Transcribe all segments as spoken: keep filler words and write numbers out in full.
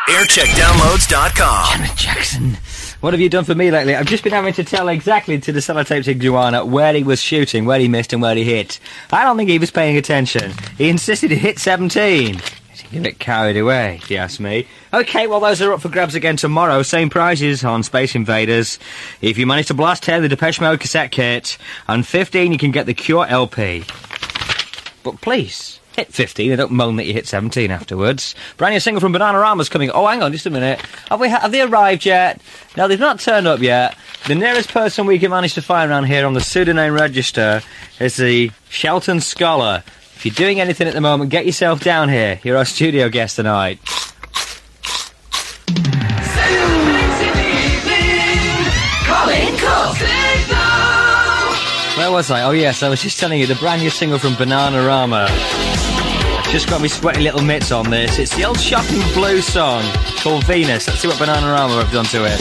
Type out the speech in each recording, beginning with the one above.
aircheck downloads dot com. Janet Jackson. What have you done for me lately? I've just been having to tell exactly to the sellotape Tijuana where he was shooting, where he missed and where he hit. I don't think he was paying attention. He insisted he hit seventeen. Getting a bit carried away, if you ask me. OK, well, those are up for grabs again tomorrow. Same prizes on Space Invaders. If you manage to blast ten, the Depeche Mode cassette kit. And fifteen, you can get the Cure L P. But please, hit fifteen and don't moan that you hit seventeen afterwards. Brand new single from Bananarama's coming. Oh, hang on, just a minute. Have we ha- have they arrived yet? No, they've not turned up yet. The nearest person we can manage to find around here on the pseudonym register is the Shelton Scholar. If you're doing anything at the moment, get yourself down here. You're our studio guest tonight. Where was I? Oh yes, I was just telling you the brand new single from Bananarama. I've just got me sweaty little mitts on this. It's the old Shocking Blue song called Venus. Let's see what Bananarama have done to it.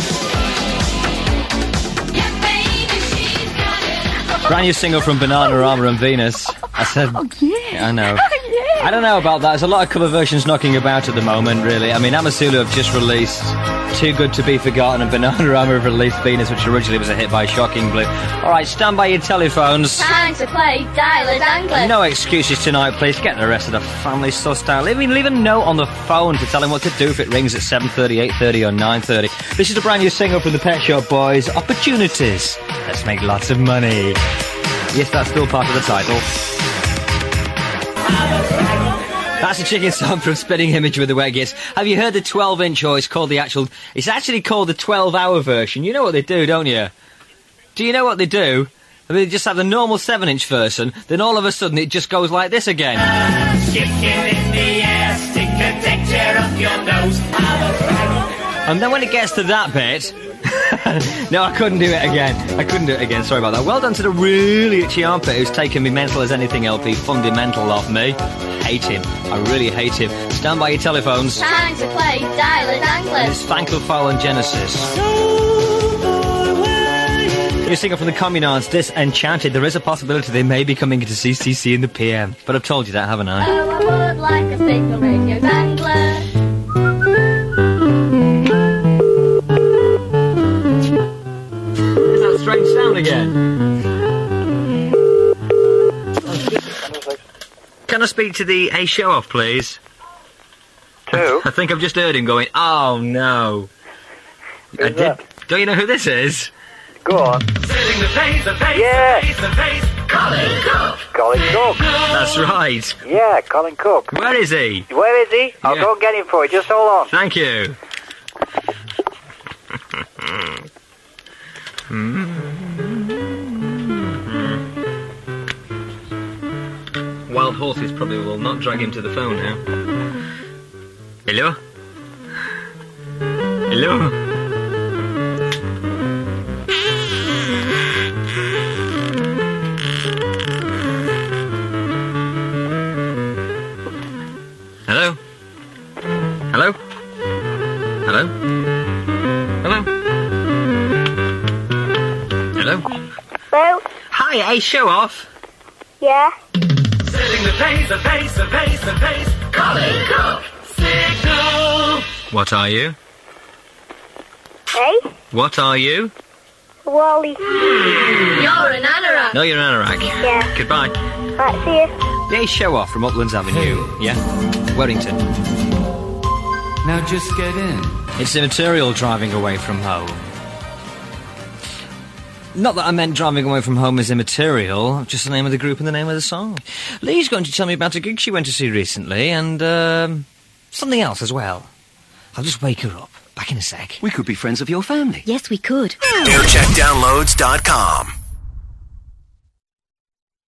Brand new single from Bananarama and Venus. I said, oh, yeah. yeah, I know. Oh, yeah. I don't know about that. There's a lot of cover versions knocking about at the moment, really. I mean, Amasulu have just released Too Good to Be Forgotten, and Bananarama have released Venus, which originally was a hit by Shocking Blue. All right, stand by your telephones. Time to play Dialer Dangler. No excuses tonight, please. Get the rest of the family sussed out. Leave, leave a note on the phone to tell him what to do if it rings at seven thirty, eight thirty or nine thirty. This is a brand new single from the Pet Shop Boys, Opportunities. Let's make lots of money. Yes, that's still part of the title. That's a chicken song from Spitting Image with the Wet Gits. Have you heard the twelve inch, or it's called the actual... It's actually called the twelve hour version. You know what they do, don't you? Do you know what they do? I mean, they just have the normal seven inch version, then all of a sudden it just goes like this again. Chicken in the air, stick a texture up your nose. And then when it gets to that bit... no, I couldn't do it again. I couldn't do it again. Sorry about that. Well done to the really itchy armpit who's taken me mental as anything L P fundamental off me. Hate him. I really hate him. Stand by your telephones. Time to play Dialer Dangler. And it's Thankful Fowl and Genesis. New single from the Communards, Disenchanted. There is a possibility they may be coming into C C C in the P M. But I've told you that, haven't I? Oh, I would like a single radio dangler. Strange sound again. Can I speak to the A Show Off, please? Two? I think I've just heard him going, oh no. Who's I did. that? Don't you know who this is? Go on. Setting the pace, the pace, Yeah. the pace, the pace. Colin Cook. Colin Cook. That's right. Yeah, Colin Cook. Where is he? Where is he? I'll Yeah. go and get him for you. Just hold on. Thank you. Wild horses probably will not drag him to the phone now. Hello? Hello? Hello? Hello? Hello? Hello? Hello? Hello? Hi, A Show Off. Yeah? Setting the pace, the pace, the pace, the pace. Colin Cook. Signal. What are you? Hey? What are you? Wally. You're an anorak. No, you're an anorak. Yeah. Goodbye. Right, see you. The A Show Off from Uplands Avenue. Yeah? Wellington. Now just get in. It's immaterial driving away from home. Not that I meant driving away from home is immaterial, just the name of the group and the name of the song. Lee's going to tell me about a gig she went to see recently, and, um, something else as well. I'll just wake her up. Back in a sec. We could be friends of your family. Yes, we could. aircheck downloads dot com.